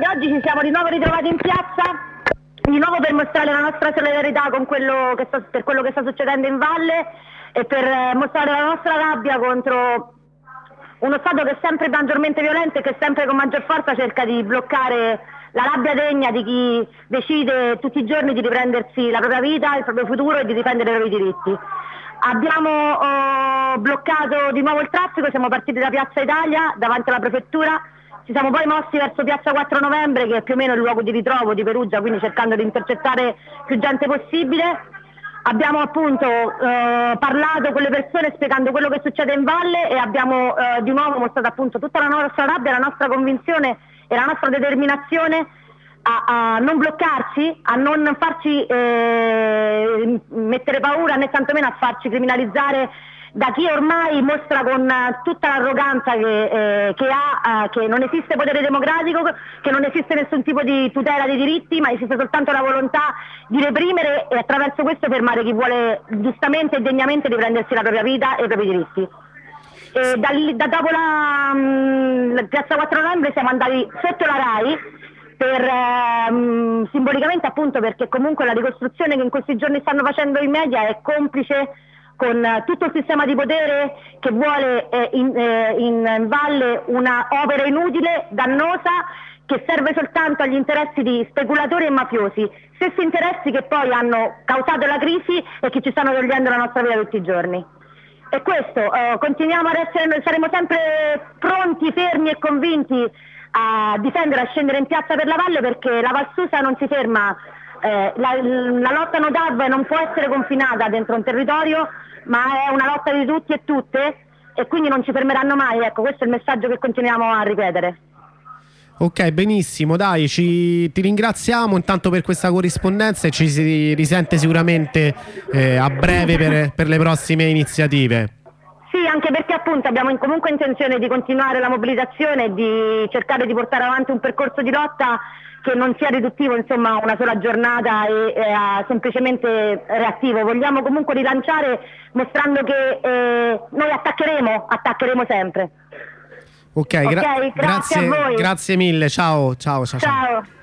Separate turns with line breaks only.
oggi ci siamo di nuovo ritrovati in piazza, di nuovo per mostrare la nostra solidarietà con per quello che sta succedendo in valle e per mostrare la nostra rabbia contro uno Stato che è sempre maggiormente violento e che sempre con maggior forza cerca di bloccare la rabbia degna di chi decide tutti i giorni di riprendersi la propria vita, il proprio futuro e di difendere i propri diritti. Abbiamo bloccato di nuovo il traffico, siamo partiti da Piazza Italia davanti alla prefettura, ci siamo poi mossi verso Piazza 4 Novembre, che è più o meno il luogo di ritrovo di Perugia, quindi cercando di intercettare più gente possibile. Abbiamo appunto parlato con le persone spiegando quello che succede in valle e abbiamo di nuovo mostrato appunto tutta la nostra rabbia, la nostra convinzione e la nostra determinazione a non bloccarci, a non farci mettere paura né tantomeno a farci criminalizzare da chi ormai mostra con tutta l'arroganza che ha che non esiste potere democratico, che non esiste nessun tipo di tutela dei diritti, ma esiste soltanto la volontà di reprimere e attraverso questo fermare chi vuole giustamente e degnamente riprendersi la propria vita e i propri diritti. E dopo la Piazza 4 Novembre siamo andati sotto la RAI per simbolicamente, appunto, perché comunque la ricostruzione che in questi giorni stanno facendo i media è complice con tutto il sistema di potere che vuole in valle una opera inutile, dannosa, che serve soltanto agli interessi di speculatori e mafiosi, stessi interessi che poi hanno causato la crisi e che ci stanno togliendo la nostra vita tutti i giorni. E questo, continuiamo ad essere, saremo sempre pronti, fermi e convinti a difendere, a scendere in piazza per la valle, perché la Val Susa non si ferma, la lotta no TAV non può essere confinata dentro un territorio, ma è una lotta di tutti e tutte e quindi non ci fermeranno mai. Ecco, questo è il messaggio che continuiamo a ripetere.
Ok, benissimo, dai, ti ringraziamo intanto per questa corrispondenza e ci si risente sicuramente a breve per le prossime iniziative.
Sì, anche perché appunto abbiamo comunque intenzione di continuare la mobilitazione e di cercare di portare avanti un percorso di lotta che non sia riduttivo, insomma, a una sola giornata e semplicemente reattivo. Vogliamo comunque rilanciare mostrando che noi attaccheremo sempre.
Ok,
grazie a voi.
Grazie mille, ciao.
Ciao.